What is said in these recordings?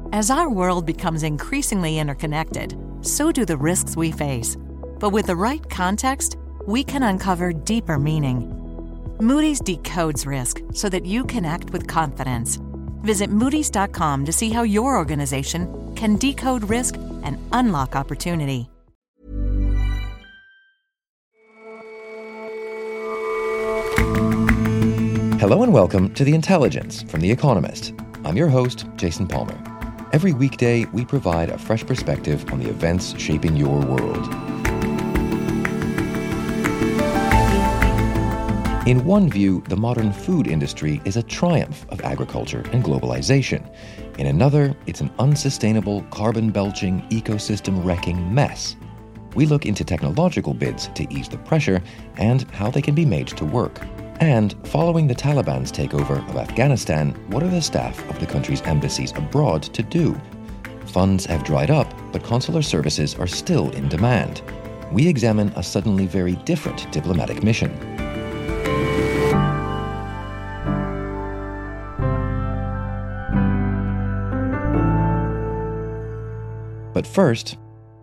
As our world becomes increasingly interconnected, so do the risks we face. But with the right context, we can uncover deeper meaning. Moody's decodes risk so that you can act with confidence. Visit Moody's.com to see how your organization can decode risk and unlock opportunity. Hello and welcome to The Intelligence from The Economist. I'm your host, Jason Palmer. Every weekday, we provide a fresh perspective on the events shaping your world. In one view, the modern food industry is a triumph of agriculture and globalization. In another, it's an unsustainable, carbon-belching, ecosystem-wrecking mess. We look into technological bids to ease the pressure and how they can be made to work. And following the Taliban's takeover of Afghanistan, what are the staff of the country's embassies abroad to do? Funds have dried up, but consular services are still in demand. We examine a suddenly very different diplomatic mission. But first,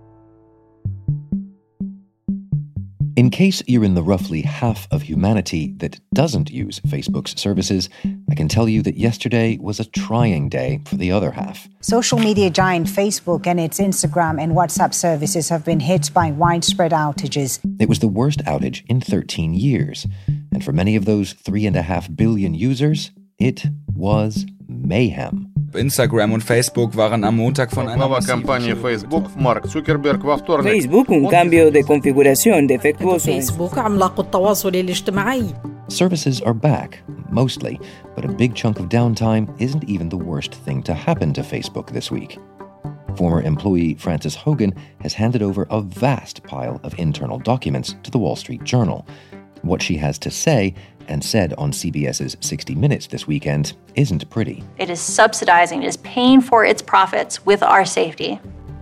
in case you're in the roughly half of humanity that doesn't use Facebook's services, I can tell you that yesterday was a trying day for the other half. Social media giant Facebook and its Instagram and WhatsApp services have been hit by widespread outages. It was the worst outage in 13 years. And for many of those 3.5 billion users, it was mayhem. Instagram und Facebook waren am Montag von einer Глава компании Facebook Марк Цукерберг во вторник. Facebook un cambio de configuración defectuoso. Facebook عملاق التواصل الاجتماعي. Services are back, mostly, but a big chunk of downtime isn't even the worst thing to happen to Facebook this week. Former employee Frances Haugen has handed over a vast pile of internal documents to the Wall Street Journal. What she has to say, and said on CBS's 60 Minutes this weekend, isn't pretty. It is subsidizing, it is paying for its profits with our safety.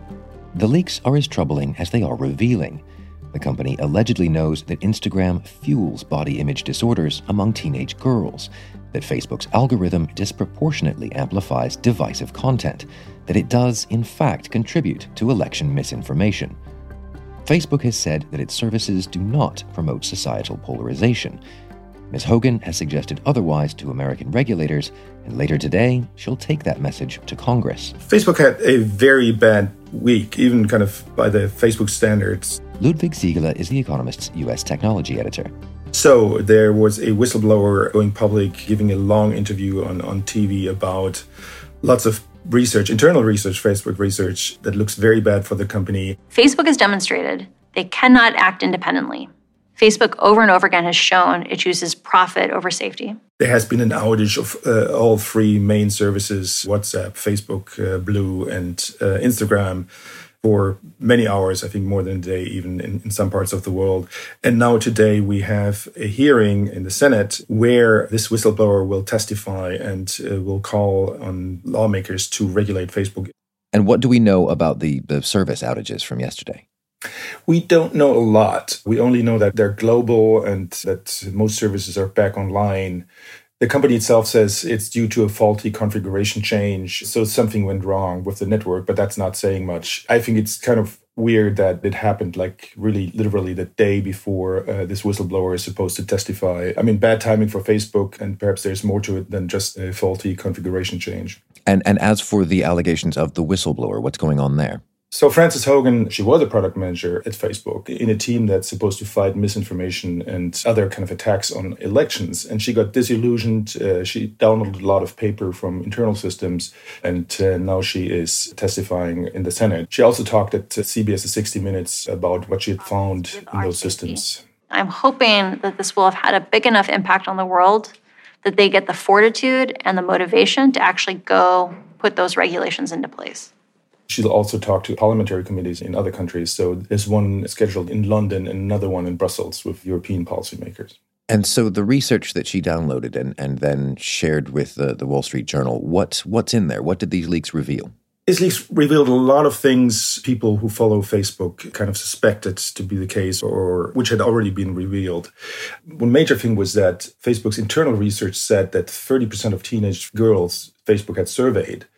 The leaks are as troubling as they are revealing. The company allegedly knows that Instagram fuels body image disorders among teenage girls, that Facebook's algorithm disproportionately amplifies divisive content, that it does, in fact, contribute to election misinformation. Facebook has said that its services do not promote societal polarization. Ms. Haugen has suggested otherwise to American regulators, and later today, she'll take that message to Congress. Facebook had a very bad week, even kind of by the Facebook standards. Ludwig Siegele is The Economist's U.S. technology editor. So there was a whistleblower going public, giving a long interview on TV about lots of research, internal research, Facebook research, that looks very bad for the company. Facebook has demonstrated they cannot act independently. Facebook over and over again has shown it chooses profit over safety. There has been an outage of all three main services, WhatsApp, Facebook, Blue, and Instagram, for many hours, I think more than a day, even in some parts of the world. And now today we have a hearing in the Senate where this whistleblower will testify and will call on lawmakers to regulate Facebook. And what do we know about the service outages from yesterday? We don't know a lot. We only know that they're global and that most services are back online. The company itself says it's due to a faulty configuration change, so something went wrong with the network, but that's not saying much. I think it's kind of weird that it happened like really literally the day before this whistleblower is supposed to testify. I mean, bad timing for Facebook, and perhaps there's more to it than just a faulty configuration change. And as for the allegations of the whistleblower, what's going on there? So Frances Haugen, she was a product manager at Facebook in a team that's supposed to fight misinformation and other kind of attacks on elections. And she got disillusioned. She downloaded a lot of paper from internal systems, and now she is testifying in the Senate. She also talked at CBS's 60 Minutes about what she had found in those systems. I'm hoping that this will have had a big enough impact on the world that they get the fortitude and the motivation to actually go put those regulations into place. She'll also talk to parliamentary committees in other countries. So there's one scheduled in London and another one in Brussels with European policymakers. And so the research that she downloaded and then shared with the Wall Street Journal, what's in there? What did these leaks reveal? These leaks revealed a lot of things people who follow Facebook kind of suspected to be the case, or which had already been revealed. One major thing was that Facebook's internal research said that 30% of teenage girls Facebook had surveyed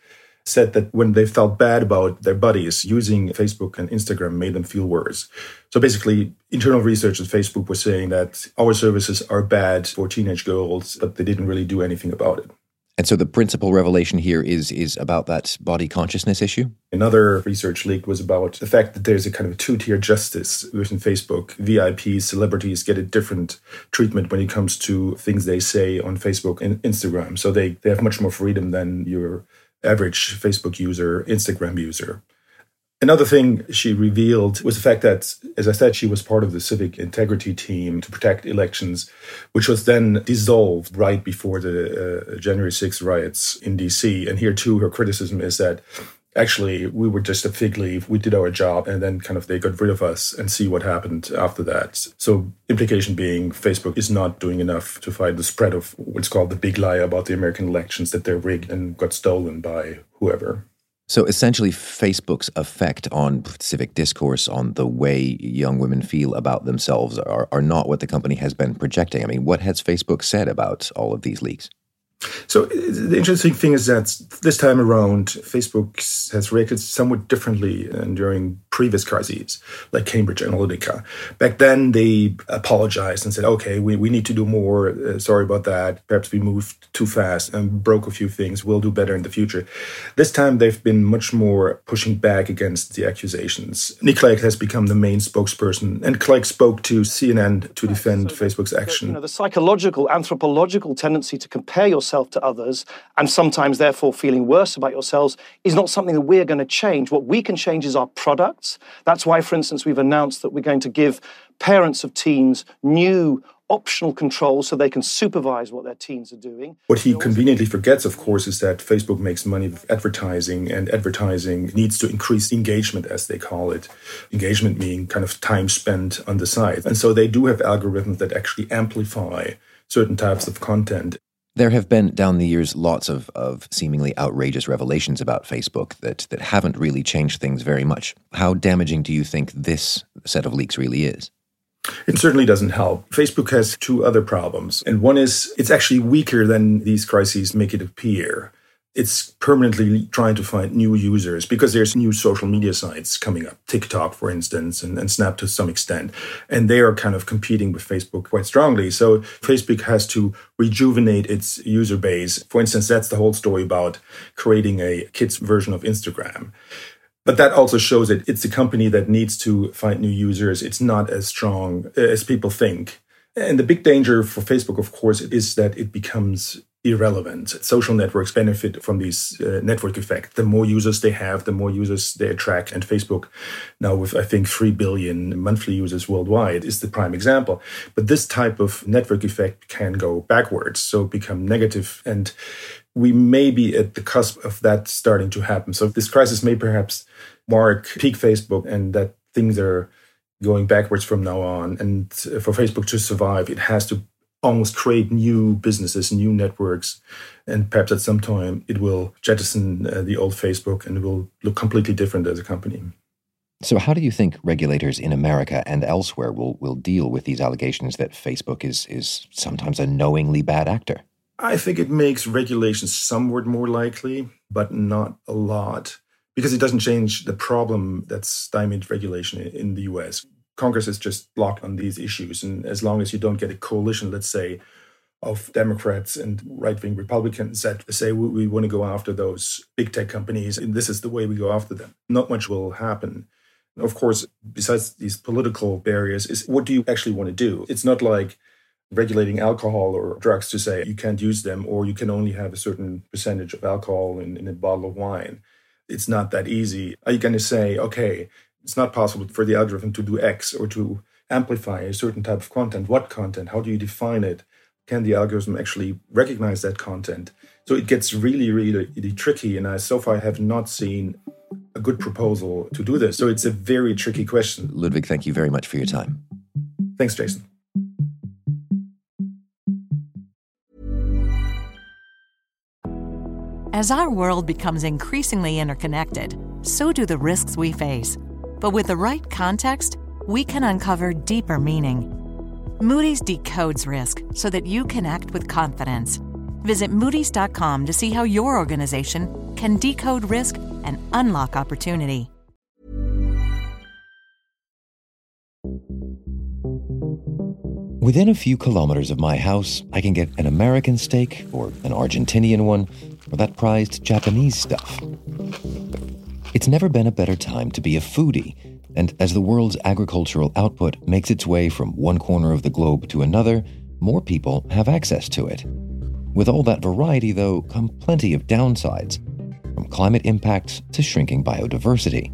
said that when they felt bad about their buddies, using Facebook and Instagram made them feel worse. So basically, internal research at Facebook was saying that our services are bad for teenage girls, but they didn't really do anything about it. And so the principal revelation here is about that body consciousness issue? Another research leak was about the fact that there's a kind of two-tier justice within Facebook. VIPs, celebrities get a different treatment when it comes to things they say on Facebook and Instagram. So they have much more freedom than your average Facebook user, Instagram user. Another thing she revealed was the fact that, as I said, she was part of the civic integrity team to protect elections, which was then dissolved right before the January 6th riots in DC. And here, too, her criticism is that actually we were just a fig leaf. We did our job, and then kind of they got rid of us, and see what happened after that. So implication being Facebook is not doing enough to fight the spread of what's called the big lie about the American elections, that they're rigged and got stolen by whoever. So essentially, Facebook's effect on civic discourse, on the way young women feel about themselves, are not what the company has been projecting. I mean, what has Facebook said about all of these leaks? So the interesting thing is that this time around, Facebook has reacted somewhat differently than during previous crises, like Cambridge Analytica. Back then, they apologized and said, okay, we need to do more. Sorry about that. Perhaps we moved too fast and broke a few things. We'll do better in the future. This time, they've been much more pushing back against the accusations. Nick Clegg has become the main spokesperson, and Clegg spoke to CNN to defend Facebook's action. The psychological, anthropological tendency to compare yourself to others, and sometimes therefore feeling worse about yourselves, is not something that we're going to change. What we can change is our products. That's why, for instance, we've announced that we're going to give parents of teens new optional controls so they can supervise what their teens are doing. What he conveniently forgets, of course, is that Facebook makes money with advertising, and advertising needs to increase engagement, as they call it. Engagement meaning kind of time spent on the site. And so they do have algorithms that actually amplify certain types of content. There have been, down the years, lots of seemingly outrageous revelations about Facebook that haven't really changed things very much. How damaging do you think this set of leaks really is? It certainly doesn't help. Facebook has two other problems. And one is it's actually weaker than these crises make it appear. It's permanently trying to find new users because there's new social media sites coming up, TikTok, for instance, and Snap to some extent. And they are kind of competing with Facebook quite strongly. So Facebook has to rejuvenate its user base. For instance, that's the whole story about creating a kids version of Instagram. But that also shows that it's a company that needs to find new users. It's not as strong as people think. And the big danger for Facebook, of course, is that it becomes irrelevant. Social networks benefit from these network effect. The more users they have, the more users they attract. And Facebook, now with, I think, 3 billion monthly users worldwide, is the prime example. But this type of network effect can go backwards, so become negative. And we may be at the cusp of that starting to happen. So this crisis may perhaps mark peak Facebook, and that things are going backwards from now on. And for Facebook to survive, it has to almost create new businesses, new networks, and perhaps at some time it will jettison the old Facebook and it will look completely different as a company. So how do you think regulators in America and elsewhere will deal with these allegations that Facebook is sometimes a knowingly bad actor? I think it makes regulations somewhat more likely, but not a lot, because it doesn't change the problem that's stymied regulation in the US. Congress is just blocked on these issues. And as long as you don't get a coalition, let's say, of Democrats and right-wing Republicans that say we want to go after those big tech companies, and this is the way we go after them, not much will happen. Of course, besides these political barriers, is what do you actually want to do? It's not like regulating alcohol or drugs to say you can't use them or you can only have a certain percentage of alcohol in a bottle of wine. It's not that easy. Are you going to say, okay, it's not possible for the algorithm to do X or to amplify a certain type of content? What content? How do you define it? Can the algorithm actually recognize that content? So it gets really, really tricky. And I so far have not seen a good proposal to do this. So it's a very tricky question. Ludwig, thank you very much for your time. Thanks, Jason. As our world becomes increasingly interconnected, so do the risks we face. But with the right context, we can uncover deeper meaning. Moody's decodes risk so that you can act with confidence. Visit Moody's.com to see how your organization can decode risk and unlock opportunity. Within a few kilometers of my house, I can get an American steak or an Argentinian one or that prized Japanese stuff. It's never been a better time to be a foodie, and as the world's agricultural output makes its way from one corner of the globe to another, more people have access to it. With all that variety, though, come plenty of downsides, from climate impacts to shrinking biodiversity.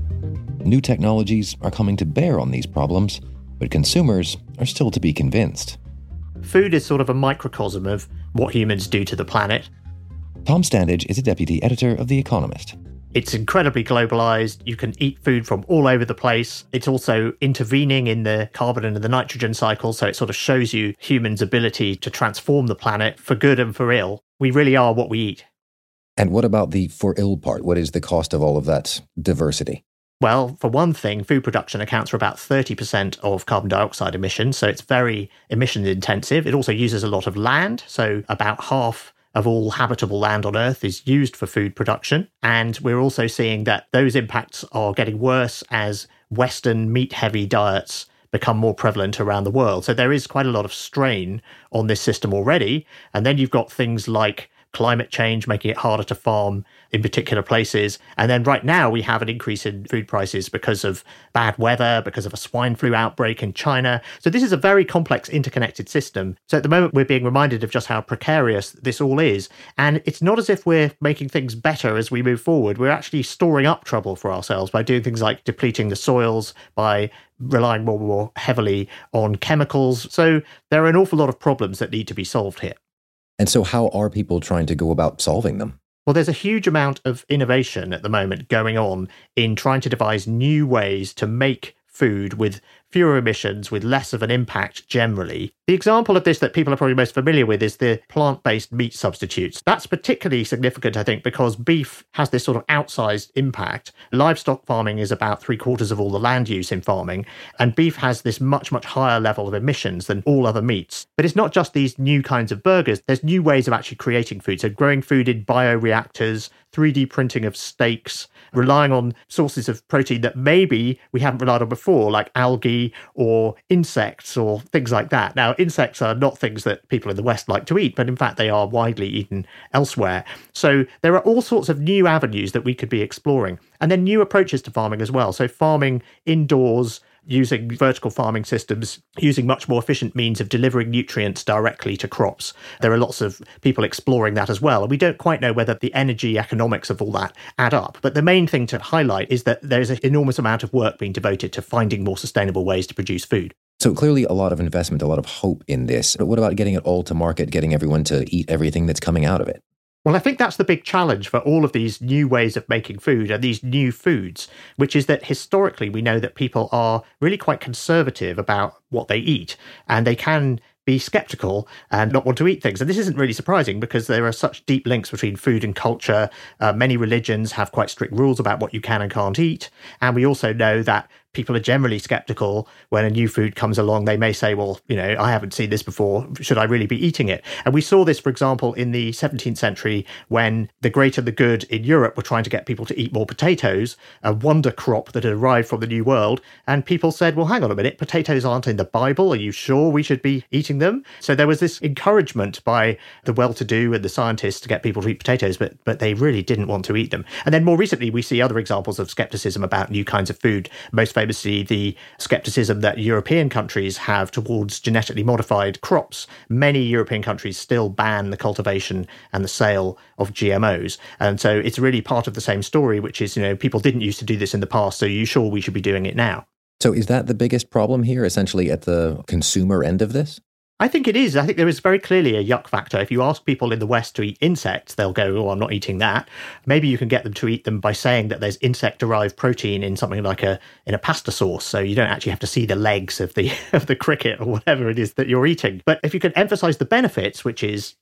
New technologies are coming to bear on these problems, but consumers are still to be convinced. Food is sort of a microcosm of what humans do to the planet. Tom Standage is a deputy editor of The Economist. It's incredibly globalized. You can eat food from all over the place. It's also intervening in the carbon and the nitrogen cycle, so it sort of shows you humans' ability to transform the planet for good and for ill. We really are what we eat. And what about the for ill part? What is the cost of all of that diversity? Well, for one thing, food production accounts for about 30% of carbon dioxide emissions, so it's very emissions intensive. It also uses a lot of land, so about half of all habitable land on Earth is used for food production. And we're also seeing that those impacts are getting worse as Western meat-heavy diets become more prevalent around the world. So there is quite a lot of strain on this system already. And then you've got things like climate change making it harder to farm in particular places. And then right now we have an increase in food prices because of bad weather, because of a swine flu outbreak in China. So this is a very complex interconnected system. So at the moment we're being reminded of just how precarious this all is. And it's not as if we're making things better as we move forward. We're actually storing up trouble for ourselves by doing things like depleting the soils, by relying more and more heavily on chemicals. So there are an awful lot of problems that need to be solved here. And so how are people trying to go about solving them? Well, there's a huge amount of innovation at the moment going on in trying to devise new ways to make food with fewer emissions, with less of an impact generally. The example of this that people are probably most familiar with is the plant-based meat substitutes. That's particularly significant, I think, because beef has this sort of outsized impact. Livestock farming is about 3/4 of all the land use in farming, and beef has this much, much higher level of emissions than all other meats. But it's not just these new kinds of burgers. There's new ways of actually creating food. So growing food in bioreactors, 3D printing of steaks, relying on sources of protein that maybe we haven't relied on before, like algae or insects or things like that. Now, insects are not things that people in the West like to eat, but in fact they are widely eaten elsewhere. So there are all sorts of new avenues that we could be exploring. And then new approaches to farming as well. So farming indoors, using vertical farming systems, using much more efficient means of delivering nutrients directly to crops. There are lots of people exploring that as well. And we don't quite know whether the energy economics of all that add up. But the main thing to highlight is that there's an enormous amount of work being devoted to finding more sustainable ways to produce food. So clearly a lot of investment, a lot of hope in this. But what about getting it all to market, getting everyone to eat everything that's coming out of it? Well, I think that's the big challenge for all of these new ways of making food and these new foods, which is that historically we know that people are really quite conservative about what they eat, and they can be skeptical and not want to eat things. And this isn't really surprising because there are such deep links between food and culture. Many religions have quite strict rules about what you can and can't eat. And we also know that people are generally skeptical when a new food comes along. They may say, well, I haven't seen this before. Should I really be eating it? And we saw this, for example, in the 17th century when the great and the good in Europe were trying to get people to eat more potatoes, a wonder crop that had arrived from the New World. And people said, well, hang on a minute, potatoes aren't in the Bible. Are you sure we should be eating them? So there was this encouragement by the well-to-do and the scientists to get people to eat potatoes, but they really didn't want to eat them. And then more recently, we see other examples of skepticism about new kinds of food. Most famously, the skepticism that European countries have towards genetically modified crops. Many European countries still ban the cultivation and the sale of GMOs. And so it's really part of the same story, which is, people didn't used to do this in the past, so are you sure we should be doing it now? So is that the biggest problem here, essentially at the consumer end of this? I think it is. I think there is very clearly a yuck factor. If you ask people in the West to eat insects, they'll go, oh, I'm not eating that. Maybe you can get them to eat them by saying that there's insect-derived protein in something like in a pasta sauce, so you don't actually have to see the legs of the cricket or whatever it is that you're eating. But if you can emphasize the benefits, which is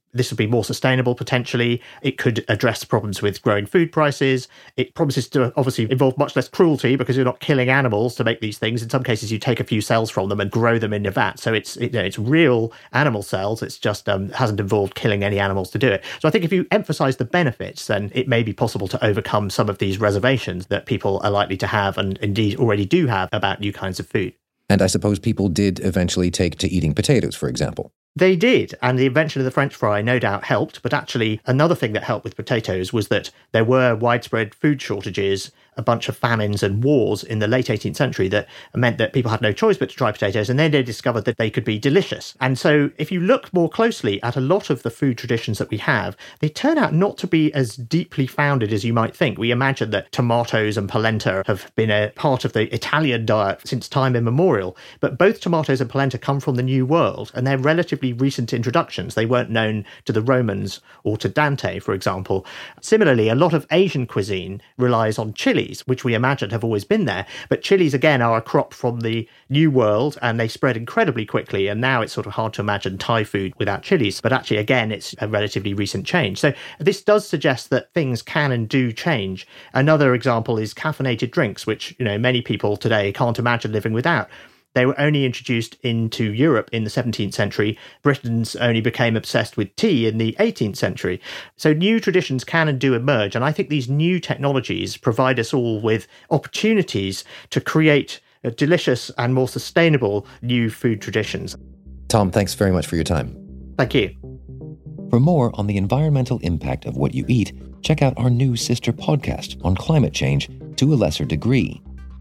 This would be more sustainable, potentially. It could address problems with growing food prices. It promises to obviously involve much less cruelty because you're not killing animals to make these things. In some cases, you take a few cells from them and grow them in your vat. So it's real animal cells. It's just hasn't involved killing any animals to do it. So I think if you emphasize the benefits, then it may be possible to overcome some of these reservations that people are likely to have and indeed already do have about new kinds of food. And I suppose people did eventually take to eating potatoes, for example. They did, and the invention of the French fry no doubt helped, but actually another thing that helped with potatoes was that there were widespread food shortages, a bunch of famines and wars in the late 18th century that meant that people had no choice but to try potatoes, and then they discovered that they could be delicious. And so if you look more closely at a lot of the food traditions that we have, they turn out not to be as deeply founded as you might think. We imagine that tomatoes and polenta have been a part of the Italian diet since time immemorial, but both tomatoes and polenta come from the New World, and they're relatively recent introductions. They weren't known to the Romans or to Dante, for example. Similarly, a lot of Asian cuisine relies on chilies, which we imagine have always been there. But chilies, again, are a crop from the New World, and they spread incredibly quickly. And now it's sort of hard to imagine Thai food without chilies. But actually, again, it's a relatively recent change. So this does suggest that things can and do change. Another example is caffeinated drinks, which, many people today can't imagine living without. They were only introduced into Europe in the 17th century. Britons only became obsessed with tea in the 18th century. So new traditions can and do emerge. And I think these new technologies provide us all with opportunities to create delicious and more sustainable new food traditions. Tom, thanks very much for your time. Thank you. For more on the environmental impact of what you eat, check out our new sister podcast on climate change to a lesser degree.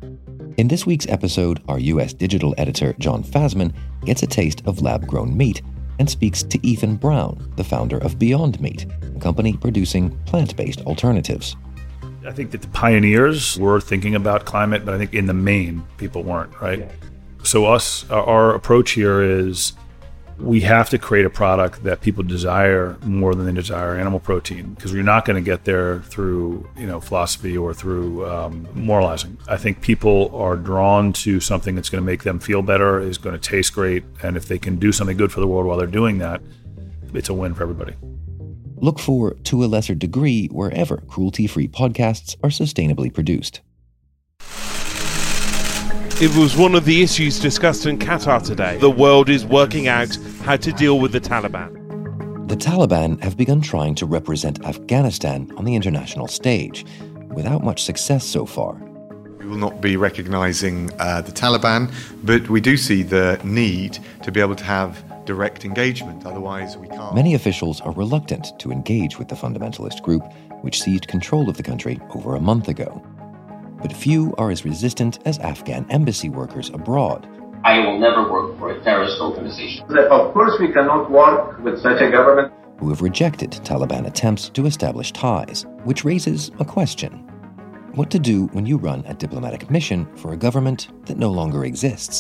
In this week's episode, our US digital editor, John Fasman, gets a taste of lab-grown meat and speaks to Ethan Brown, the founder of Beyond Meat, a company producing plant-based alternatives. I think that the pioneers were thinking about climate, but I think in the main, people weren't, right? Yeah. So our approach here is we have to create a product that people desire more than they desire animal protein, because you're not going to get there through philosophy or through moralizing. I think people are drawn to something that's going to make them feel better, is going to taste great, and if they can do something good for the world while they're doing that, it's a win for everybody. Look for To a Lesser Degree wherever cruelty-free podcasts are sustainably produced. It was one of the issues discussed in Qatar today. The world is working out how to deal with the Taliban. The Taliban have begun trying to represent Afghanistan on the international stage, without much success so far. We will not be recognizing the Taliban, but we do see the need to be able to have direct engagement, otherwise we can't. Many officials are reluctant to engage with the fundamentalist group, which seized control of the country over a month ago. But few are as resistant as Afghan embassy workers abroad. I will never work for a terrorist organization. Of course we cannot work with such a government. Who have rejected Taliban attempts to establish ties, which raises a question. What to do when you run a diplomatic mission for a government that no longer exists?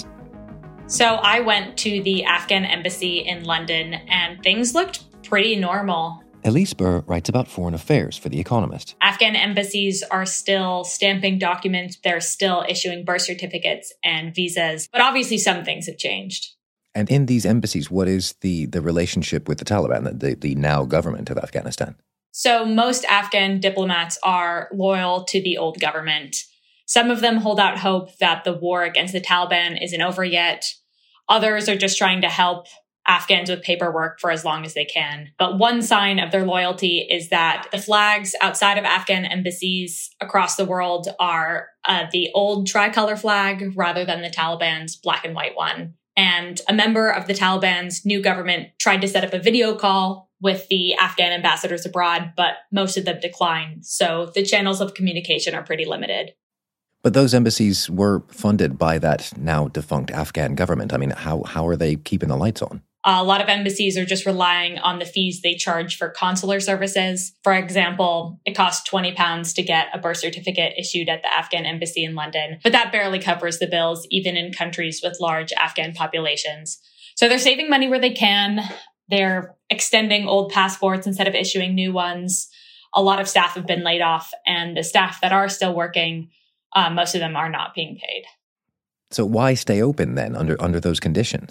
So I went to the Afghan embassy in London, and things looked pretty normal. Elise Burr writes about foreign affairs for The Economist. Afghan embassies are still stamping documents. They're still issuing birth certificates and visas. But obviously some things have changed. And in these embassies, what is the relationship with the Taliban, the now government of Afghanistan? So most Afghan diplomats are loyal to the old government. Some of them hold out hope that the war against the Taliban isn't over yet. Others are just trying to help Afghans with paperwork for as long as they can. But one sign of their loyalty is that the flags outside of Afghan embassies across the world are the old tricolor flag rather than the Taliban's black and white one. And a member of the Taliban's new government tried to set up a video call with the Afghan ambassadors abroad, but most of them declined. So the channels of communication are pretty limited. But those embassies were funded by that now defunct Afghan government. I mean, how are they keeping the lights on? A lot of embassies are just relying on the fees they charge for consular services. For example, it costs £20 to get a birth certificate issued at the Afghan embassy in London, but that barely covers the bills, even in countries with large Afghan populations. So they're saving money where they can. They're extending old passports instead of issuing new ones. A lot of staff have been laid off, and the staff that are still working, most of them are not being paid. So why stay open then under those conditions?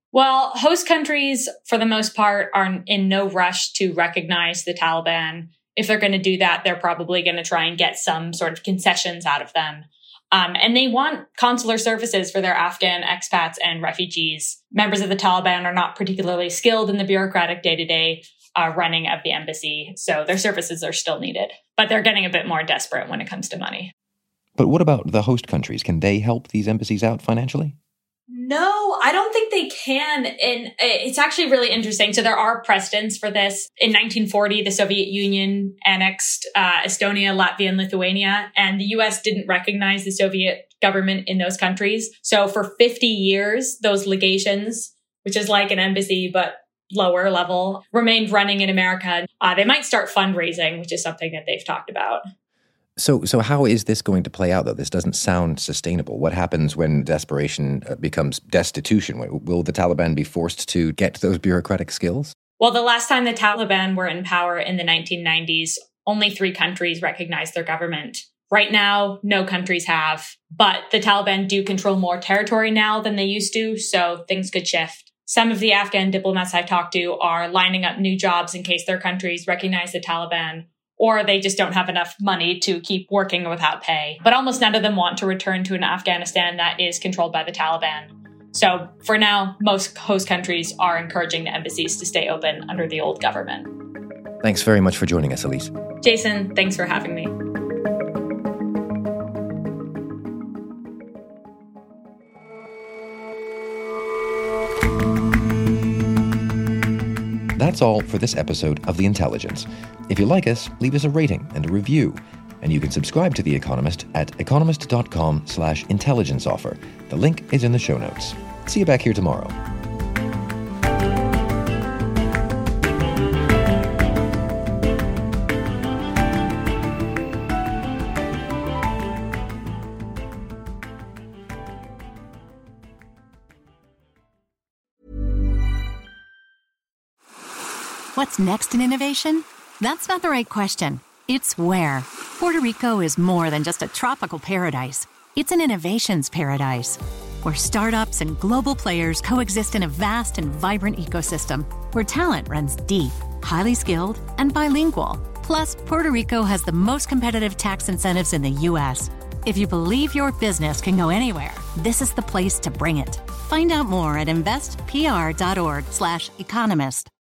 Well, host countries, for the most part, are in no rush to recognize the Taliban. If they're going to do that, they're probably going to try and get some sort of concessions out of them. And they want consular services for their Afghan expats and refugees. Members of the Taliban are not particularly skilled in the bureaucratic day-to-day running of the embassy, so their services are still needed. But they're getting a bit more desperate when it comes to money. But what about the host countries? Can they help these embassies out financially? No, I don't think they can. And it's actually really interesting. So there are precedents for this. In 1940, the Soviet Union annexed Estonia, Latvia, and Lithuania, and the US didn't recognize the Soviet government in those countries. So for 50 years, those legations, which is like an embassy, but lower level, remained running in America. They might start fundraising, which is something that they've talked about. So how is this going to play out, though? This doesn't sound sustainable. What happens when desperation becomes destitution? Will the Taliban be forced to get those bureaucratic skills? Well, the last time the Taliban were in power in the 1990s, only 3 countries recognized their government. Right now, no countries have. But the Taliban do control more territory now than they used to, so things could shift. Some of the Afghan diplomats I've talked to are lining up new jobs in case their countries recognize the Taliban, or they just don't have enough money to keep working without pay. But almost none of them want to return to an Afghanistan that is controlled by the Taliban. So for now, most host countries are encouraging the embassies to stay open under the old government. Thanks very much for joining us, Elise. Jason, thanks for having me. That's all for this episode of The Intelligence. If you like us, leave us a rating and a review. And you can subscribe to The Economist at economist.com/intelligence offer. The link is in the show notes. See you back here tomorrow. What's next in innovation? That's not the right question. It's where. Puerto Rico is more than just a tropical paradise. It's an innovations paradise, where startups and global players coexist in a vast and vibrant ecosystem, where talent runs deep, highly skilled, and bilingual. Plus, Puerto Rico has the most competitive tax incentives in the U.S. If you believe your business can go anywhere, this is the place to bring it. Find out more at investpr.org/economist.